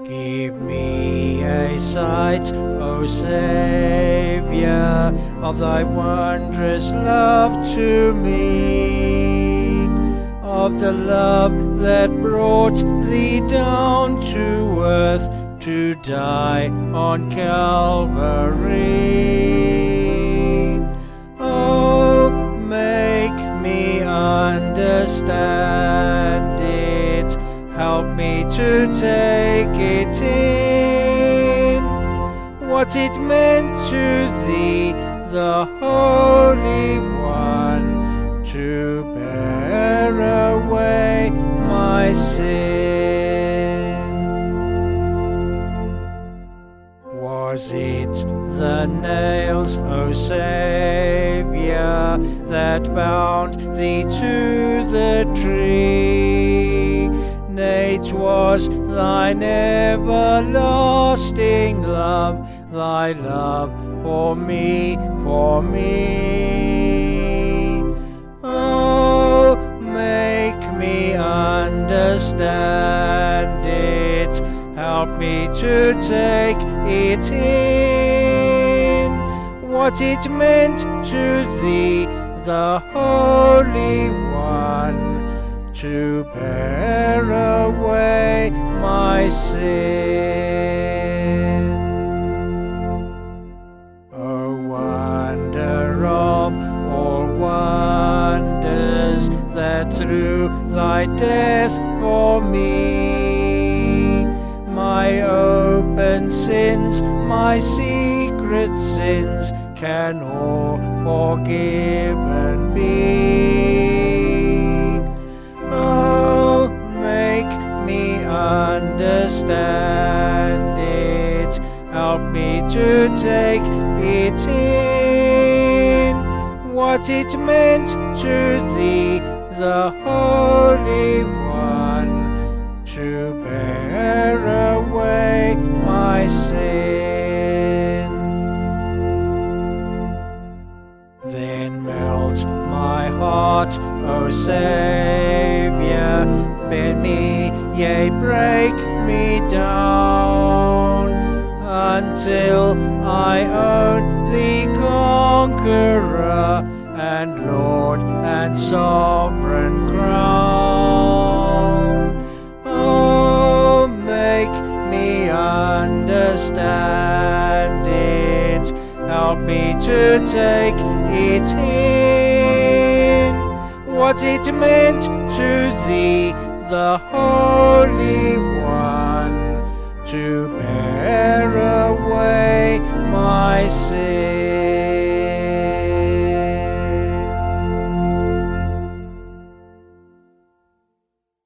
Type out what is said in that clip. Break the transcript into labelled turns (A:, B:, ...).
A: Give me a sight, O Saviour, of thy wondrous love to me, of the love that brought thee down to earth to die on Calvary. Oh, make me understand it, help me to take it in, what it meant to thee, the Holy One, to bear away my sin. Was it the nails, O Saviour, that bound thee to the tree? Nay, 'twas thine everlasting love, thy love for me, for me. Oh, make me understand it, help me to take it in, what it meant to thee, the Holy One, to bear away my sin. O wonder of all wonders, that through thy death for me, my open sins, my secret sins, can all forgiven be. Oh, make me understand it, help me to take it in, what it meant to thee, the Holy One, to bear away my sin. Then melt my heart, O Saviour, bend me, yea, break me down, until I own thee conqueror, and Lord and sovereign crown. Oh, make me understand it, help me to take it in, what it meant to thee, the Holy One, to bear away my sin.